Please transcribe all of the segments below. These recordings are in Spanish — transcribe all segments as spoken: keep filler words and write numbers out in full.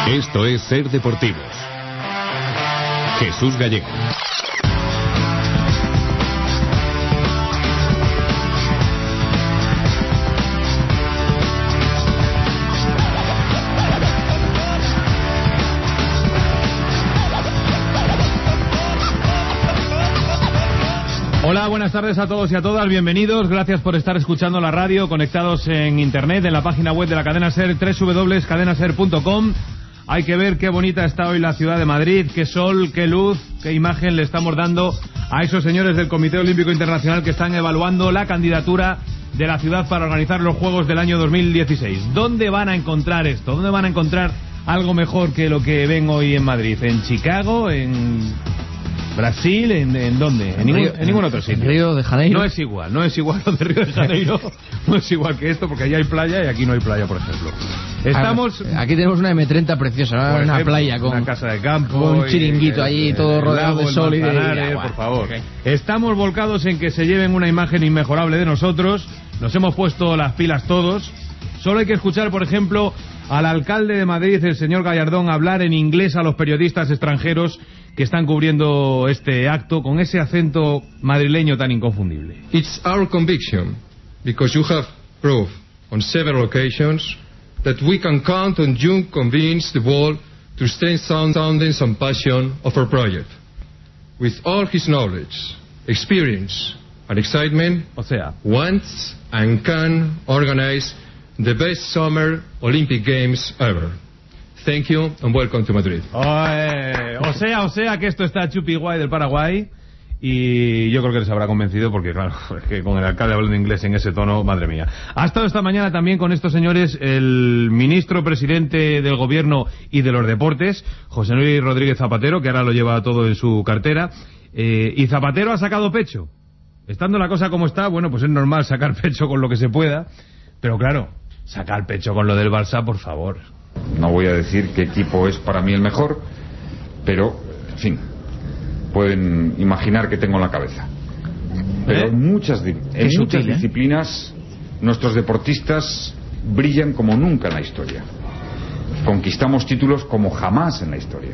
Esto es Ser Deportivos. Jesús Gallego. Hola, buenas tardes a todos y a todas, bienvenidos, gracias por estar escuchando la radio, conectados en internet, en la página web de la cadena SER, doble u doble u doble u punto cadena ser punto com. Hay que ver qué bonita está hoy la ciudad de Madrid, qué sol, qué luz, qué imagen le estamos dando a esos señores del Comité Olímpico Internacional que están evaluando la candidatura de la ciudad para organizar los Juegos del año dos mil dieciséis. ¿Dónde van a encontrar esto? ¿Dónde van a encontrar algo mejor que lo que ven hoy en Madrid? ¿En Chicago? ¿En Brasil? ¿En, en dónde? En, en, ningún, Río, en ningún otro sitio. ¿En Río de Janeiro? No es igual, no es igual lo de Río de Janeiro, no es igual que esto, porque allá hay playa y aquí no hay playa, por ejemplo. Estamos... Aquí tenemos una eme treinta preciosa, ¿no? Una ejemplo, playa con una casa de campo, con un chiringuito allí, todo rodeado de sol y de agua. Por favor. Okay. Estamos volcados en que se lleven una imagen inmejorable de nosotros. Nos hemos puesto las pilas todos. Solo hay que escuchar, por ejemplo, al alcalde de Madrid, el señor Gallardón, hablar en inglés a los periodistas extranjeros que están cubriendo este acto con ese acento madrileño tan inconfundible. It's our conviction, because you have proved on several occasions that we can count on you to convince the world to stay sound, soundness and passion of our project. With all his knowledge, experience and excitement, o sea, wants and can organize the best summer Olympic Games ever. Thank you and welcome to Madrid. Oh, eh, o sea, o sea que esto está chupi guay del Paraguay. Y yo creo que les habrá convencido porque, claro, es que con el alcalde hablando inglés en ese tono, madre mía. Ha estado esta mañana también con estos señores el ministro presidente del gobierno y de los deportes, José Luis Rodríguez Zapatero, que ahora lo lleva todo en su cartera. Eh, y Zapatero ha sacado pecho. Estando la cosa como está, bueno, pues es normal sacar pecho con lo que se pueda. Pero claro, sacar pecho con lo del Barça, por favor. No voy a decir qué equipo es para mí el mejor, pero, en fin, pueden imaginar qué tengo en la cabeza. Pero ¿Eh? en muchas, en muchas sutil, disciplinas ¿eh? nuestros deportistas brillan como nunca en la historia. Conquistamos títulos como jamás en la historia.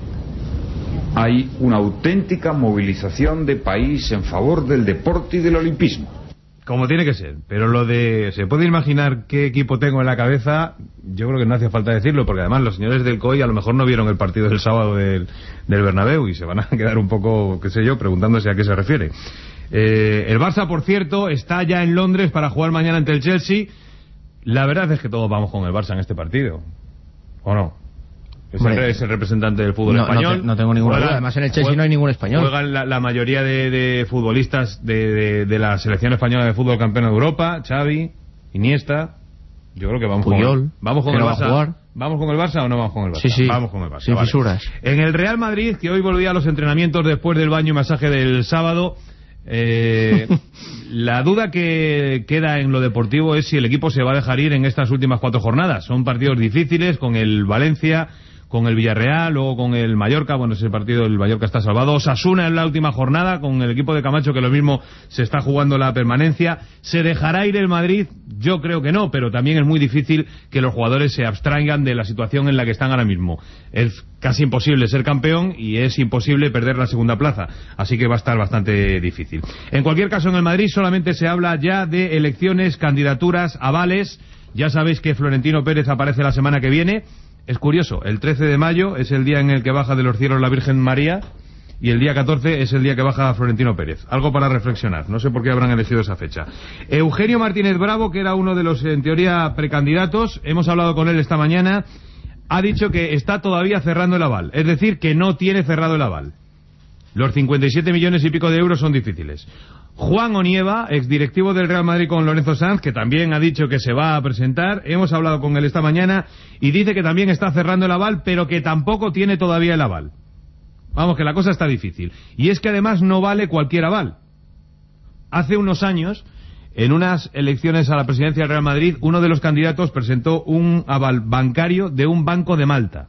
Hay una auténtica movilización de país en favor del deporte y del olimpismo. Como tiene que ser, pero lo de... ¿Se puede imaginar qué equipo tengo en la cabeza? Yo creo que no hace falta decirlo, porque además los señores del C O I a lo mejor no vieron el partido del sábado del, del Bernabéu y se van a quedar un poco, qué sé yo, preguntándose a qué se refiere. Eh, el Barça, por cierto, está ya en Londres para jugar mañana ante el Chelsea. La verdad es que todos vamos con el Barça en este partido, ¿o no? Es el, es el representante del fútbol no, español. No, te, no tengo ninguna duda. Además en el Chelsea juega, no hay ningún español. Juegan la, la mayoría de, de futbolistas de, de, de la selección española de fútbol campeona de Europa. Xavi, Iniesta. Yo creo que vamos Puyol, con, vamos con el Barça. ¿Vamos con el Barça o no vamos con el Barça? Sí, sí. Vamos con el Barça. Sin vale. fisuras. En el Real Madrid, que hoy volvía a los entrenamientos después del baño y masaje del sábado, eh, la duda que queda en lo deportivo es si el equipo se va a dejar ir en estas últimas cuatro jornadas. Son partidos difíciles con el Valencia, con el Villarreal, luego con el Mallorca. Bueno, ese partido el Mallorca está salvado. Osasuna en la última jornada con el equipo de Camacho, que lo mismo se está jugando la permanencia. ¿Se dejará ir el Madrid? Yo creo que no, pero también es muy difícil que los jugadores se abstraigan de la situación en la que están ahora mismo. Es casi imposible ser campeón y es imposible perder la segunda plaza, así que va a estar bastante difícil. En cualquier caso, en el Madrid solamente se habla ya de elecciones, candidaturas, avales. Ya sabéis que Florentino Pérez aparece la semana que viene. Es curioso, el trece de mayo es el día en el que baja de los cielos la Virgen María y el día catorce es el día que baja Florentino Pérez. Algo para reflexionar, no sé por qué habrán elegido esa fecha. Eugenio Martínez Bravo, que era uno de los, en teoría, precandidatos, hemos hablado con él esta mañana, ha dicho que está todavía cerrando el aval, es decir, que no tiene cerrado el aval. Los cincuenta y siete millones y pico de euros son difíciles. Juan Onieva, exdirectivo del Real Madrid con Lorenzo Sanz, que también ha dicho que se va a presentar, hemos hablado con él esta mañana y dice que también está cerrando el aval, pero que tampoco tiene todavía el aval. Vamos, que la cosa está difícil. Y es que además no vale cualquier aval. Hace unos años, en unas elecciones a la presidencia del Real Madrid, uno de los candidatos presentó un aval bancario de un banco de Malta.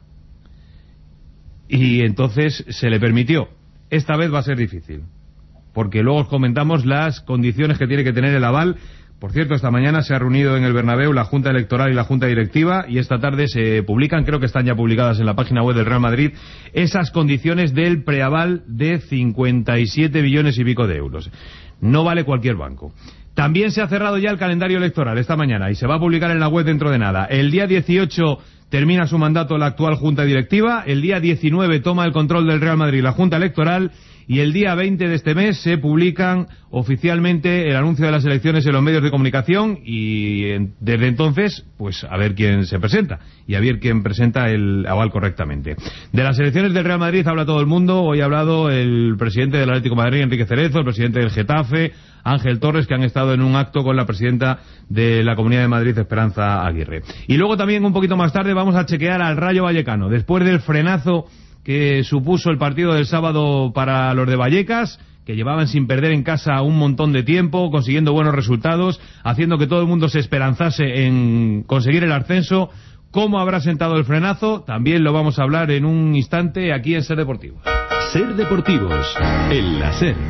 Y entonces se le permitió. Esta vez va a ser difícil, porque luego os comentamos las condiciones que tiene que tener el aval Por cierto, esta mañana se ha reunido en el Bernabéu la Junta Electoral y la Junta Directiva y esta tarde se publican, creo que están ya publicadas en la página web del Real Madrid, esas condiciones del preaval de cincuenta y siete billones y pico de euros. No vale cualquier banco. También se ha cerrado ya el calendario electoral esta mañana y se va a publicar en la web dentro de nada. El día dieciocho termina su mandato la actual Junta Directiva, el día diecinueve toma el control del Real Madrid la Junta Electoral y el día veinte de este mes se publican oficialmente el anuncio de las elecciones en los medios de comunicación y en, desde entonces, pues a ver quién se presenta y a ver quién presenta el aval correctamente. De las elecciones del Real Madrid habla todo el mundo. Hoy ha hablado el presidente del Atlético de Madrid, Enrique Cerezo, el presidente del Getafe, Ángel Torres, que han estado en un acto con la presidenta de la Comunidad de Madrid, Esperanza Aguirre. Y luego también un poquito más tarde vamos a chequear al Rayo Vallecano. Después del frenazo que supuso el partido del sábado para los de Vallecas, que llevaban sin perder en casa un montón de tiempo, consiguiendo buenos resultados, haciendo que todo el mundo se esperanzase en conseguir el ascenso. ¿Cómo habrá sentado el frenazo? También lo vamos a hablar en un instante aquí en Ser Deportivos. Ser Deportivos, en la Ser.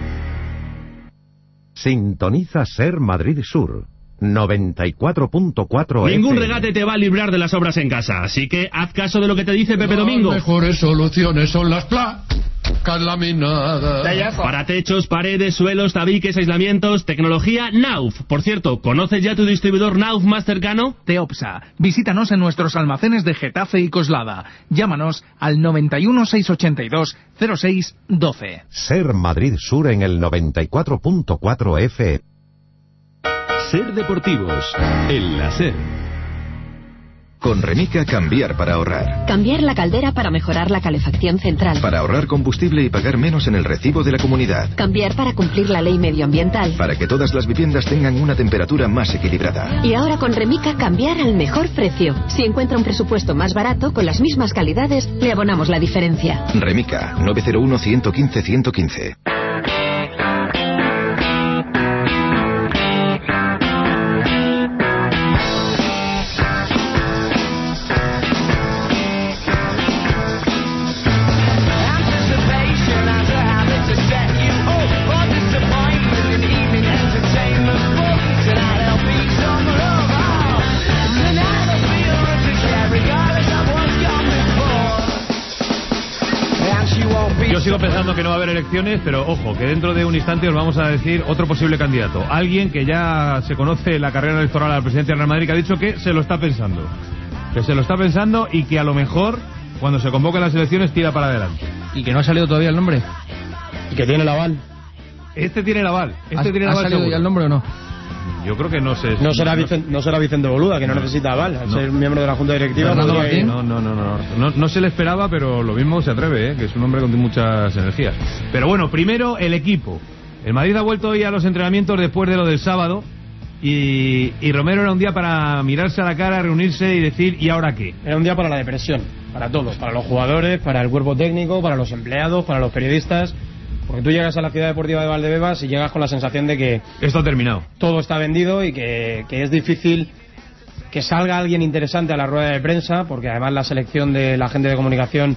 Sintoniza Ser Madrid Sur noventa y cuatro punto cuatro. Ningún regate te va a librar de las obras en casa, así que haz caso de lo que te dice Pepe Domingo. Las mejores soluciones son las placas laminadas. Para techos, paredes, suelos, tabiques, aislamientos, tecnología Nauf. Por cierto, ¿conoces ya tu distribuidor Nauf más cercano? Teopsa. Visítanos en nuestros almacenes de Getafe y Coslada. Llámanos al noventa y uno, seiscientos ochenta y dos, cero seis doce. Ser Madrid Sur en el noventa y cuatro punto cuatro F M. Ser Deportivos, en la Ser. Con Remica, cambiar para ahorrar. Cambiar la caldera para mejorar la calefacción central. Para ahorrar combustible y pagar menos en el recibo de la comunidad. Cambiar para cumplir la ley medioambiental. Para que todas las viviendas tengan una temperatura más equilibrada. Y ahora con Remica, cambiar al mejor precio. Si encuentra un presupuesto más barato, con las mismas calidades, le abonamos la diferencia. Remica, nueve cero uno, uno uno cinco, uno uno cinco. Yo sigo pensando que no va a haber elecciones, pero ojo, que dentro de un instante os vamos a decir otro posible candidato. Alguien que ya se conoce la carrera electoral a la presidencia del Real Madrid, que ha dicho que se lo está pensando. Que se lo está pensando y que a lo mejor, cuando se convoquen las elecciones, tira para adelante. ¿Y que no ha salido todavía el nombre? ¿Y que tiene el aval? Este tiene el aval. Este ¿Ha, tiene el ¿ha aval salido seguro. ya el nombre o no? Yo creo que no sé. No será, Vicente, no será Vicente Boluda, que no, no necesita aval, al no. ser miembro de la Junta Directiva. Fernando porque... Martín. No, no, no, no, no. No se le esperaba, pero lo mismo se atreve, ¿eh? Que es un hombre con muchas energías. Pero bueno, primero el equipo. El Madrid ha vuelto hoy a los entrenamientos después de lo del sábado. Y, y Romero era un día para mirarse a la cara, reunirse y decir, ¿y ahora qué? Era un día para la depresión, para todos, para los jugadores, para el cuerpo técnico, para los empleados, para los periodistas. Porque tú llegas a la Ciudad Deportiva de Valdebebas y llegas con la sensación de que esto ha terminado, todo está vendido y que, que es difícil que salga alguien interesante a la rueda de prensa, porque además la selección de la gente de comunicación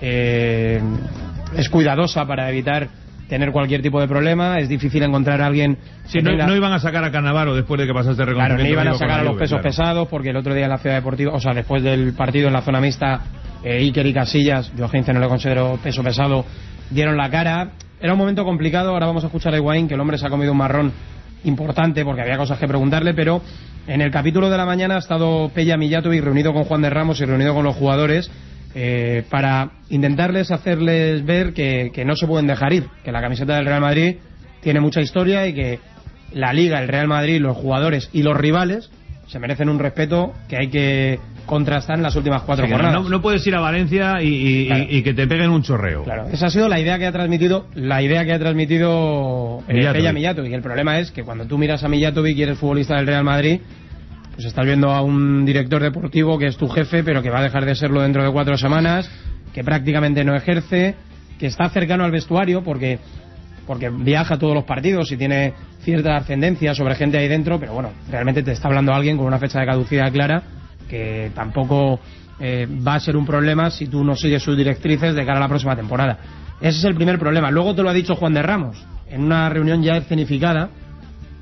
eh, es cuidadosa para evitar tener cualquier tipo de problema. Es difícil encontrar a alguien... Sí, no, no iban a sacar a Cannavaro después de que pasase el reconocimiento. Claro, no iban a sacar a los Juve, pesos claro. pesados, porque el otro día en la Ciudad Deportiva, o sea, después del partido en la zona mixta, eh, Iker y Casillas, yo a Heinze no le considero peso pesado, dieron la cara. Era un momento complicado. Ahora vamos a escuchar a Higuaín, que el hombre se ha comido un marrón importante porque había cosas que preguntarle, pero en el capítulo de la mañana ha estado Peja Mijatovic reunido con Juan de Ramos y reunido con los jugadores eh, para intentarles hacerles ver que, que no se pueden dejar ir, que la camiseta del Real Madrid tiene mucha historia y que la Liga, el Real Madrid, los jugadores y los rivales se merecen un respeto que hay que contrastar en las últimas cuatro sí, jornadas. No, no puedes ir a Valencia y, y, claro. y, y que te peguen un chorreo. Claro, esa ha sido la idea que ha transmitido la idea que ha transmitido eh, Peja Mijatovic. Y el problema es que cuando tú miras a Mijatovic y eres futbolista del Real Madrid, pues estás viendo a un director deportivo que es tu jefe, pero que va a dejar de serlo dentro de cuatro semanas, que prácticamente no ejerce, que está cercano al vestuario porque porque viaja a todos los partidos y tiene cierta ascendencia sobre gente ahí dentro, pero bueno, realmente te está hablando alguien con una fecha de caducidad clara, que tampoco eh, va a ser un problema si tú no sigues sus directrices de cara a la próxima temporada. Ese es el primer problema. Luego te lo ha dicho Juan de Ramos en una reunión ya escenificada.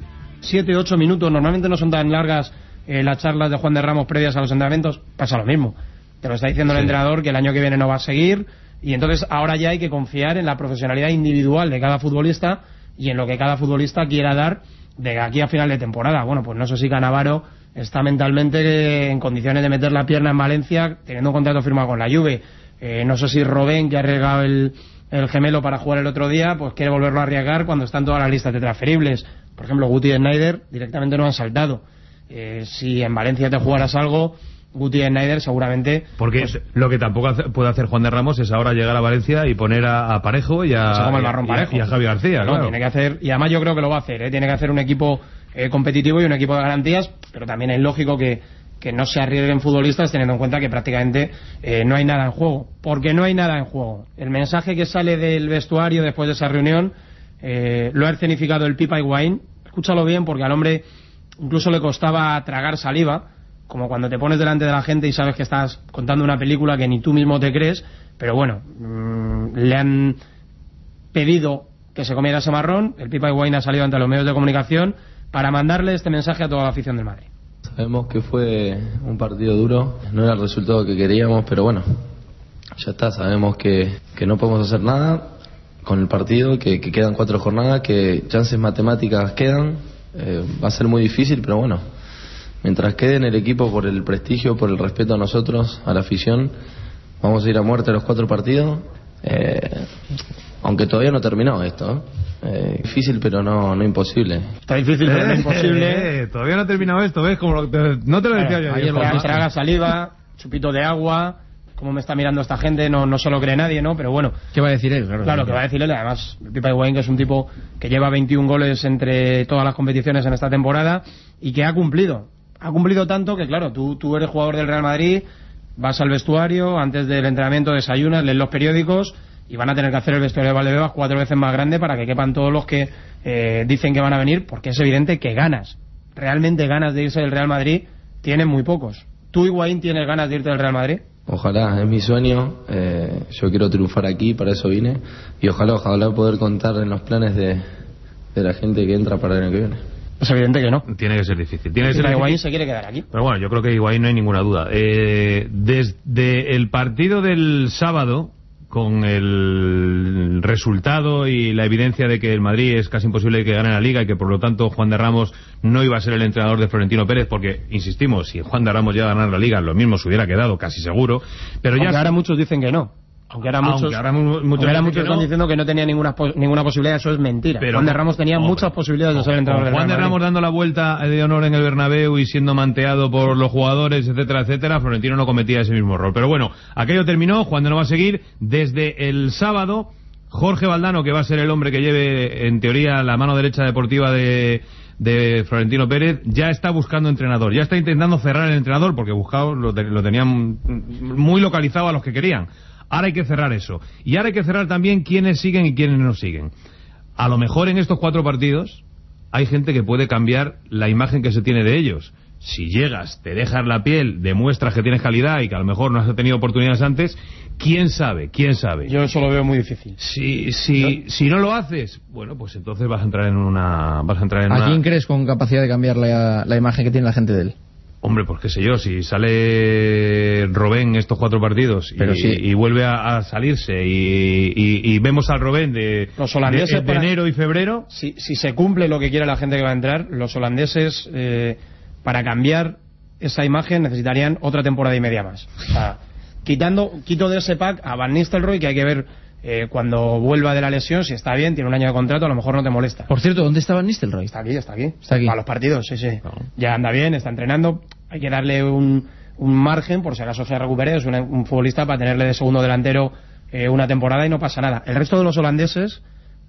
siete, ocho minutos, normalmente no son tan largas eh, las charlas de Juan de Ramos previas a los entrenamientos, pasa lo mismo. Te lo está diciendo sí. el entrenador que el año que viene no va a seguir, y entonces ahora ya hay que confiar en la profesionalidad individual de cada futbolista y en lo que cada futbolista quiera dar de aquí a final de temporada. Bueno, pues no sé si Cannavaro está mentalmente en condiciones de meter la pierna en Valencia teniendo un contrato firmado con la Juve. Eh, no sé si Robben, que ha arriesgado el, el gemelo para jugar el otro día, pues quiere volverlo a arriesgar cuando están todas las listas de transferibles. Por ejemplo, Guti y Sneijder directamente no han saltado. Eh, si en Valencia te jugaras algo, Guti y Sneijder seguramente... Porque pues, lo que tampoco hace, puede hacer Juan de Ramos es ahora llegar a Valencia y poner a, a Parejo y a, como el marrón Parejo. y a, y a Javi García. No, claro. tiene que hacer, y además yo creo que lo va a hacer, ¿eh? Tiene que hacer un equipo eh, competitivo y un equipo de garantías, pero también es lógico que, que no se arriesguen futbolistas teniendo en cuenta que prácticamente eh, no hay nada en juego. Porque no hay nada en juego. El mensaje que sale del vestuario después de esa reunión eh, lo ha escenificado el Pipa Higuaín. Escúchalo bien, porque al hombre incluso le costaba tragar saliva, como cuando te pones delante de la gente y sabes que estás contando una película que ni tú mismo te crees, pero bueno, mmm, le han pedido que se comiera ese marrón. El Pipa Higuaín ha salido ante los medios de comunicación para mandarle este mensaje a toda la afición del Madrid. Sabemos que fue un partido duro, no era el resultado que queríamos, pero bueno, ya está, sabemos que, que no podemos hacer nada con el partido, que, que quedan cuatro jornadas, que chances matemáticas quedan, eh, va a ser muy difícil, pero bueno, mientras quede en el equipo por el prestigio, por el respeto a nosotros, a la afición, vamos a ir a muerte los cuatro partidos, eh, aunque todavía no terminó esto, eh, difícil pero no no imposible. Está difícil pero no imposible. Eh, eh, todavía no ha terminado esto, ¿ves? Como lo, te, no te lo decía yo. Ayer lo traga saliva, chupito de agua, cómo me está mirando esta gente, no no se lo cree nadie, ¿no? Pero bueno. ¿Qué va a decir él? Claro, claro que va a decir él, además, Pipa Higuaín, que es un tipo que lleva veintiún goles entre todas las competiciones en esta temporada y que ha cumplido. Ha cumplido tanto que, claro, tú, tú eres jugador del Real Madrid, vas al vestuario, antes del entrenamiento desayunas, lees los periódicos y van a tener que hacer el vestuario de Valdebebas cuatro veces más grande para que quepan todos los que eh, dicen que van a venir, porque es evidente que ganas, realmente ganas de irse del Real Madrid, tienen muy pocos. ¿Tú, Higuaín, tienes ganas de irte del Real Madrid? Ojalá, es mi sueño, eh, yo quiero triunfar aquí, para eso vine, y ojalá, ojalá poder contar en los planes de, de la gente que entra para el año que viene. Es evidente que no. Tiene que ser difícil. Tiene que ser Higuaín difícil. se quiere quedar aquí. Pero bueno, yo creo que Higuaín no hay ninguna duda. Eh, desde el partido del sábado, con el resultado y la evidencia de que el Madrid es casi imposible que gane la Liga y que por lo tanto Juan de Ramos no iba a ser el entrenador de Florentino Pérez, porque, insistimos, si Juan de Ramos llega a ganar la Liga, lo mismo se hubiera quedado, casi seguro. Pero Aunque ya ahora muchos dicen que no. Aunque ahora muchos, Aunque ahora muchos, aunque ahora muchos que están no, diciendo que no tenía ninguna ninguna posibilidad, eso es mentira. Pero Juan de Ramos tenía hombre, muchas posibilidades de ser entrenador del Juan de Ramos dando la vuelta de honor en el Bernabéu y siendo manteado por los jugadores, etcétera, etcétera, Florentino no cometía ese mismo error. Pero bueno, aquello terminó, Juan de no va a seguir. Desde el sábado, Jorge Valdano, que va a ser el hombre que lleve, en teoría, la mano derecha deportiva de... de Florentino Pérez, ya está buscando entrenador, ya está intentando cerrar el entrenador, porque buscado lo, te, lo tenían muy localizado a los que querían. Ahora hay que cerrar eso. Y ahora hay que cerrar también quiénes siguen y quiénes no siguen. A lo mejor en estos cuatro partidos hay gente que puede cambiar la imagen que se tiene de ellos. Si llegas, te dejas la piel, demuestras que tienes calidad y que a lo mejor no has tenido oportunidades antes, ¿quién sabe? ¿Quién sabe? Yo eso lo veo muy difícil. Si, si, ¿no? si no lo haces, bueno, pues entonces vas a entrar en una... Vas a, entrar en ¿A una... quién crees con capacidad de cambiar la, la imagen que tiene la gente de él? Hombre, pues qué sé yo, si sale Robben estos cuatro partidos y, sí. y vuelve a, a salirse y, y, y vemos al Robben de, los holandeses de, de para, enero y febrero... Si, si se cumple lo que quiere la gente que va a entrar, los holandeses, eh, para cambiar esa imagen, necesitarían otra temporada y media más. O sea, quitando, quito de ese pack a Van Nistelrooy, que hay que ver eh, cuando vuelva de la lesión, si está bien, tiene un año de contrato, a lo mejor no te molesta. Por cierto, ¿dónde está Van Nistelrooy? Está aquí, está aquí. Está aquí. A los partidos, sí, sí. No. Ya anda bien, está entrenando. Hay que darle un, un margen, por si acaso se recupere. Es un, un futbolista para tenerle de segundo delantero eh, una temporada y no pasa nada. El resto de los holandeses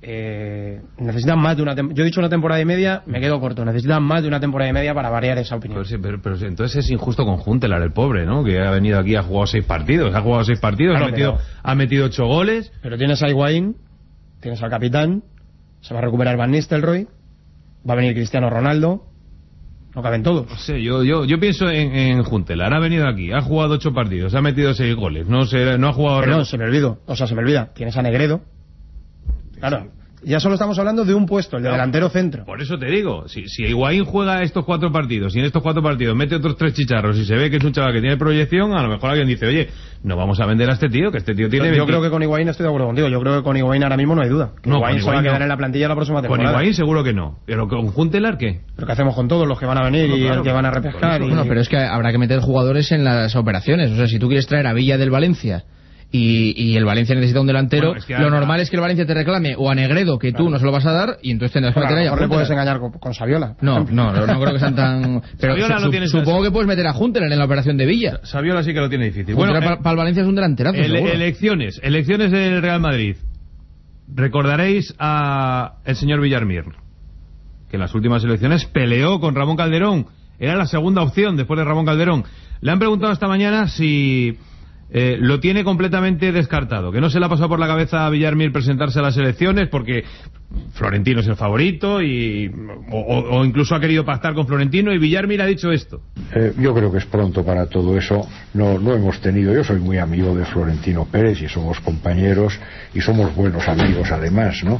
eh, necesitan más de una temporada. Yo he dicho una temporada y media, me quedo corto. Necesitan más de una temporada y media para variar esa opinión. Pero, sí, pero, pero entonces es injusto con Huntelaar, el pobre, ¿no? Que ha venido aquí, ha jugado seis partidos, ha jugado seis partidos, claro, ha, metido, pero, ha metido ocho goles. Pero tienes a Higuaín, tienes al capitán, se va a recuperar Van Nistelrooy, va a venir Cristiano Ronaldo. No caben todos. No sé, yo, yo, yo pienso en, en Huntelaar. Ha venido aquí, ha jugado ocho partidos, ha metido seis goles. No se, no ha jugado... Pero no, se me olvido. O sea, se me olvida. Tienes a Negredo. Claro. Sí. Ya solo estamos hablando de un puesto, el de no, delantero centro. Por eso te digo, si, si Higuaín juega estos cuatro partidos y en estos cuatro partidos mete otros tres chicharros y se ve que es un chaval que tiene proyección, a lo mejor alguien dice, oye, no vamos a vender a este tío, que este tío tiene... Yo veinte... creo que con Higuaín estoy de acuerdo contigo. Yo creo que con Higuaín ahora mismo no hay duda. Que no, Higuaín se va a quedar no. en la plantilla la próxima temporada. Con Higuaín seguro que no. Pero con Juntelar, ¿qué? ¿Pero qué hacemos con todos los que van a venir no, y claro, el que van a repescar? Y... Bueno, pero es que habrá que meter jugadores en las operaciones. O sea, si tú quieres traer a Villa del Valencia... Y, y el Valencia necesita un delantero, bueno, es que lo ahora... normal es que el Valencia te reclame o a Negredo, que claro. tú no se lo vas a dar, y entonces tendrás que claro, meter ahí a Juntelar. ¿Le puedes engañar con, con Saviola? No, no, no, no creo que sean tan... Pero su, no tiene supongo que puedes meter a Juntelar en la operación de Villa. Saviola sí que lo tiene difícil. Bueno, bueno, para eh, pa el Valencia es un delanterazo, ele seguro. Elecciones, elecciones del Real Madrid. Recordaréis a el señor Villarmir, que en las últimas elecciones peleó con Ramón Calderón. Era la segunda opción después de Ramón Calderón. Le han preguntado esta mañana si... Eh, lo tiene completamente descartado, que no se le ha pasado por la cabeza a Villarmir presentarse a las elecciones porque Florentino es el favorito y o, o incluso ha querido pactar con Florentino, y Villarmir ha dicho esto. Eh, yo creo que es pronto para todo eso. No, no hemos tenido, yo soy muy amigo de Florentino Pérez y somos compañeros y somos buenos amigos además, ¿no?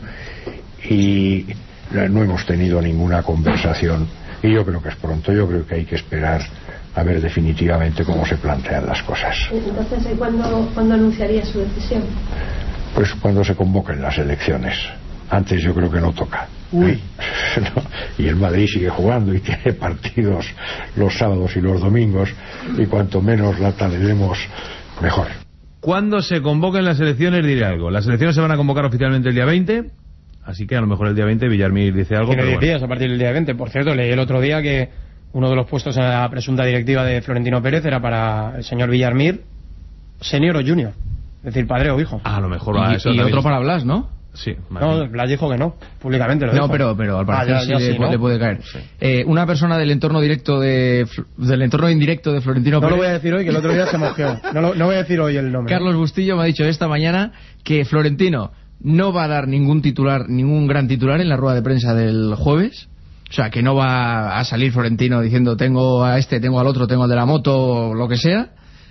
Y no hemos tenido ninguna conversación y yo creo que es pronto, yo creo que hay que esperar a ver definitivamente cómo se plantean las cosas. Entonces, ¿cuándo, ¿cuándo anunciaría su decisión? Pues cuando se convoquen las elecciones. Antes yo creo que no toca. Uy. No. Y el Madrid sigue jugando y tiene partidos los sábados y los domingos, y cuanto menos lata le demos, mejor. Cuando se convoquen las elecciones diré algo. Las elecciones se van a convocar oficialmente el día veinte, así que a lo mejor el día veinte Villarmir dice algo. Tiene diez bueno. días a partir del día veinte. Por cierto, leí el otro día que uno de los puestos en la presunta directiva de Florentino Pérez era para el señor Villarmir, senior o junior, es decir, padre o hijo. Ah, a lo mejor va y, eso y también. Otro para Blas, ¿no? Sí. No, Blas dijo que no, públicamente lo dijo. No, pero, pero al parecer ah, ya, ya sí, sí le, ¿no? le puede caer. Sí. Eh, una persona del entorno directo de del entorno indirecto de Florentino Pérez. No lo voy a decir hoy, que el otro día se mojeó. No, lo, no voy a decir hoy el nombre. Carlos Bustillo me ha dicho esta mañana que Florentino no va a dar ningún titular, ningún gran titular en la rueda de prensa del jueves. O sea, que no va a salir Florentino diciendo tengo a este, tengo al otro, tengo al de la moto, o lo que sea,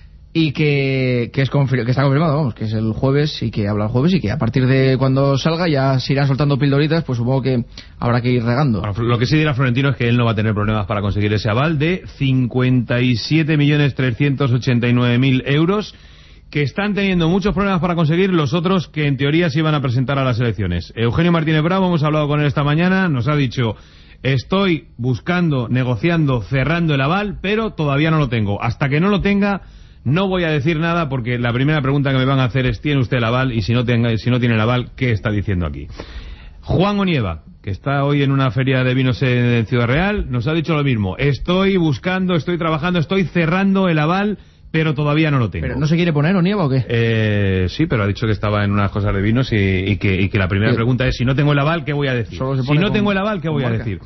y que, que, es que está confirmado, vamos, que es el jueves y que habla el jueves y que a partir de cuando salga ya se irán soltando pildoritas, pues supongo que habrá que ir regando. Bueno, lo que sí dirá Florentino es que él no va a tener problemas para conseguir ese aval de cincuenta y siete millones trescientos ochenta y nueve mil euros, que están teniendo muchos problemas para conseguir los otros que en teoría se iban a presentar a las elecciones. Eugenio Martínez Bravo, hemos hablado con él esta mañana, nos ha dicho... Estoy buscando, negociando, cerrando el aval, pero todavía no lo tengo. Hasta que no lo tenga, no voy a decir nada, porque la primera pregunta que me van a hacer es, ¿tiene usted el aval? Y si no, tenga, si no tiene el aval, ¿qué está diciendo aquí? Juan Onieva, que está hoy en una feria de vinos en Ciudad Real, nos ha dicho lo mismo. Estoy buscando, estoy trabajando, estoy cerrando el aval, pero todavía no lo tengo. ¿Pero no se quiere poner Onieva o qué? Eh, sí, pero ha dicho que estaba en unas cosas de vinos y, y, que, y que la primera sí. pregunta es, si no tengo el aval, ¿qué voy a decir? Si no tengo el aval, ¿qué voy a decir?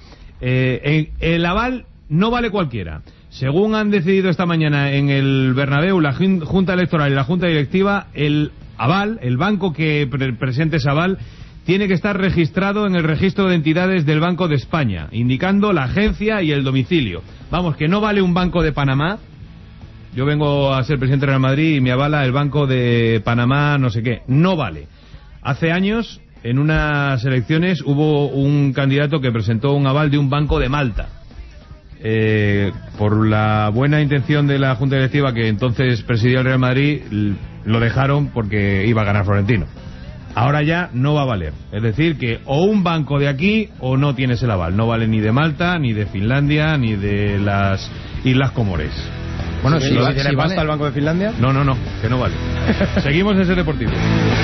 Eh, el aval no vale cualquiera. Según han decidido esta mañana en el Bernabéu la Junta Electoral y la Junta Directiva, el aval, el banco que pre presente ese aval, tiene que estar registrado en el registro de entidades del Banco de España, indicando la agencia y el domicilio. Vamos, que no vale un banco de Panamá. Yo vengo a ser presidente de Real Madrid y me avala el Banco de Panamá, no sé qué. No vale. Hace años, en unas elecciones, hubo un candidato que presentó un aval de un banco de Malta. Eh, por la buena intención de la Junta Directiva, que entonces presidía el Real Madrid, lo dejaron porque iba a ganar Florentino. Ahora ya no va a valer. Es decir, que o un banco de aquí o no tienes el aval. No vale ni de Malta, ni de Finlandia, ni de las Islas Comores. Bueno, si, si, si tiene si pasta vale. el Banco de Finlandia. No, no, no, que no vale. Seguimos en Ser Deportivo.